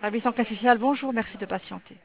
Service enquête sociale, bonjour, merci de patienter.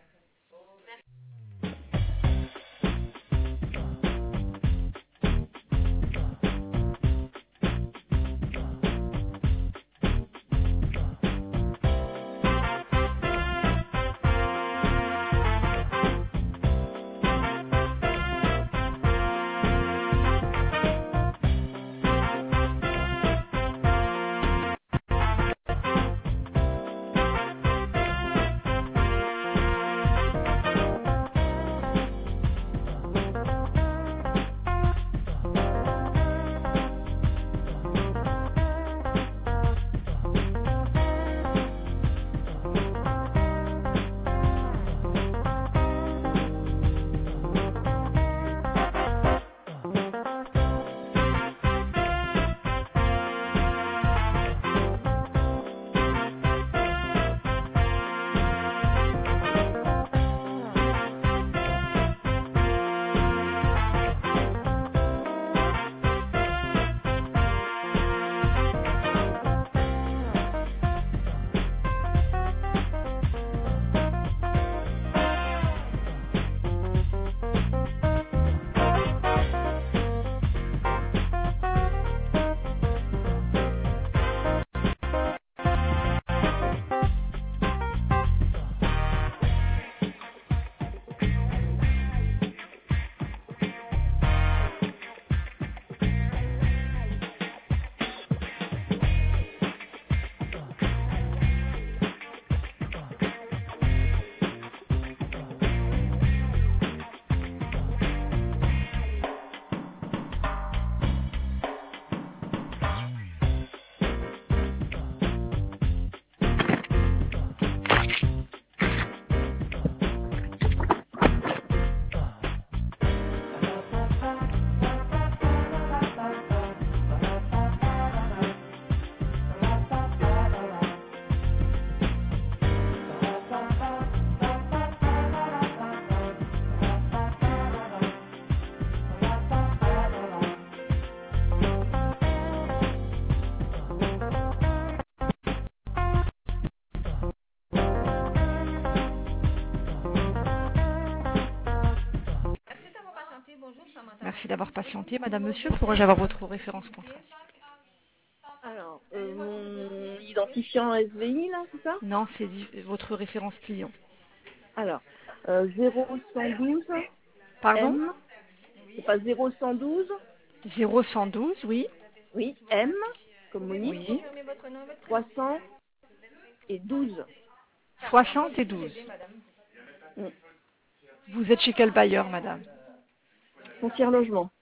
Merci d'avoir patienté. Madame, monsieur, pourrais-je avoir votre référence contrat? Alors, mon identifiant SVI, là, c'est ça? Non, c'est votre référence client. Alors, 0112 Pardon? M, c'est pas 0112, 0112, oui. oui, M, comme Monique, Oui. 312. 72. Mm. Vous êtes chez quel bailleur, madame? Foncière logement.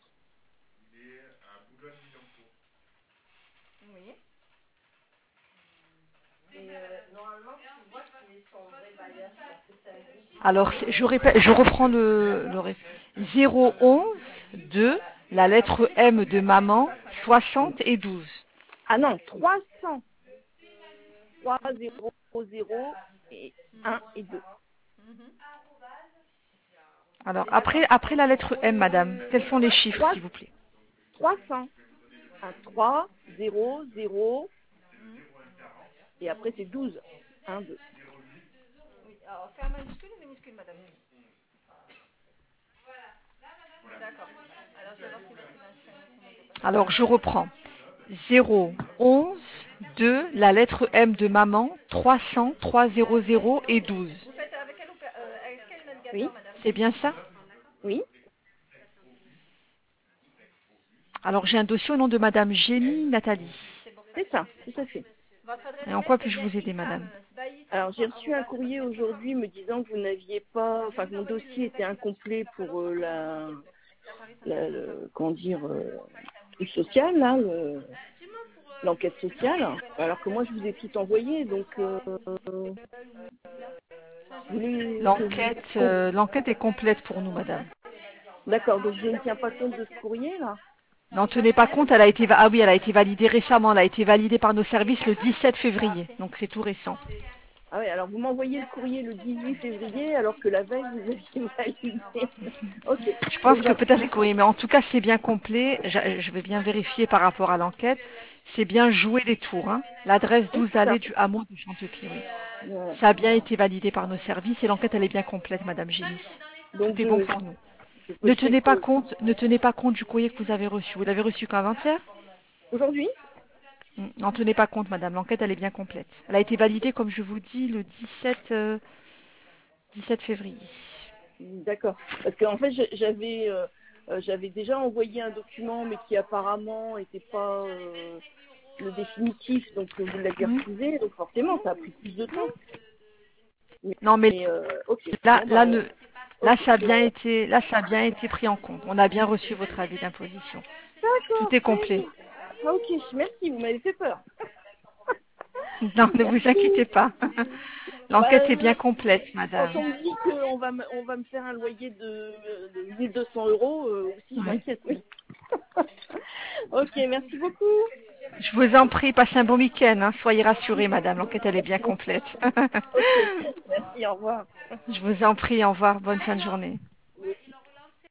Alors, je répète, je reprends le 011 2, la lettre M de maman, 60 et 12. Ah non, 300. 300 et 1 et 2. Alors, après la lettre M, madame, quels sont les chiffres, s'il vous plaît? 300. 3, 0, 0. Et après, c'est 12. 1, 2. Alors, faire majuscule ou minuscule, madame? D'accord. Alors, je reprends. 011 2, la lettre M de maman, 300 300 et 12. Vous faites avec quel navigateur, madame? C'est bien ça? Oui. Alors, j'ai un dossier au nom de madame Jenny Nathalie. C'est ça, tout à fait. Et en quoi puis-je vous aider, madame? Alors, j'ai reçu un courrier aujourd'hui me disant que vous n'aviez pas, enfin, que mon dossier était incomplet pour comment dire, le social, là, l'enquête sociale, alors que moi, je vous ai tout envoyé, donc, L'enquête est complète pour nous, madame. D'accord, donc je ne tiens pas compte de ce courrier, là. N'en tenez pas compte, elle a été, oui, elle a été validée récemment, elle a été validée par nos services le 17 février, donc c'est tout récent. Ah oui, alors vous m'envoyez le courrier le 18 février alors que la veille vous aviez validé. Ok. Je Donc, pense que peut-être les courriers, mais en tout cas, c'est bien complet. Je vais bien vérifier par rapport à l'enquête. C'est bien joué les tours, hein. L'adresse oui, 12 c'est ça. allées du hameau de Chantepie, oui. Euh, Ça a bien été validé par nos services et l'enquête, elle est bien complète, Madame Gémis. donc Tout est bon pour nous. je peux checker Ne tenez pas compte du courrier que vous avez reçu. Vous l'avez reçu quand avant-hier? aujourd'hui. N'en tenez pas compte, Madame. L'enquête, elle est bien complète. Elle a été validée, comme je vous dis, le 17 février. D'accord. Parce qu'en fait, j'avais déjà envoyé un document, mais qui apparemment n'était pas le définitif, donc vous l'aviez Oui. refusé, donc forcément, ça a pris plus de temps. Non, mais Mais ok. là, Bon, là, bah, ne, ok. là, ça a bien été pris en compte. On a bien reçu votre avis d'imposition. D'accord, Tout est très complet. bien. Ah, ok, merci, vous m'avez fait peur. Non, ne vous Merci. inquiétez pas. Bah, L'enquête est bien complète, quand Madame. on me dit on va me faire un loyer de 1200 euros, aussi je Oui. m'inquiète, oui. Ok, merci beaucoup. Je vous en prie, passez un bon week-end, hein. Soyez rassurée, Madame. L'enquête, elle est bien complète. Ok, merci, au revoir. Je vous en prie, au revoir. Bonne fin de journée.